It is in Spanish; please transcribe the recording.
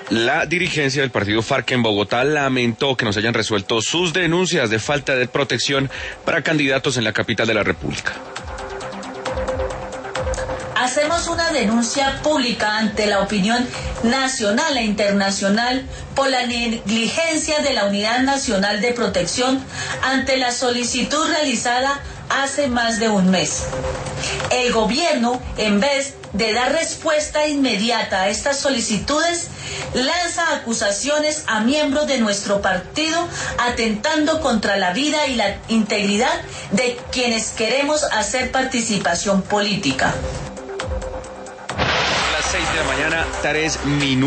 La dirigencia del partido FARC en Bogotá lamentó que no se hayan resuelto sus denuncias de falta de protección para candidatos en la capital de la República. Hacemos una denuncia pública ante la opinión nacional e internacional por la negligencia de la Unidad Nacional de Protección ante la solicitud realizada hace más de un mes. El gobierno, en vez de dar respuesta inmediata a estas solicitudes, lanza acusaciones a miembros de nuestro partido, atentando contra la vida y la integridad de quienes queremos hacer participación política. A las 6 de la mañana, 3 minutos.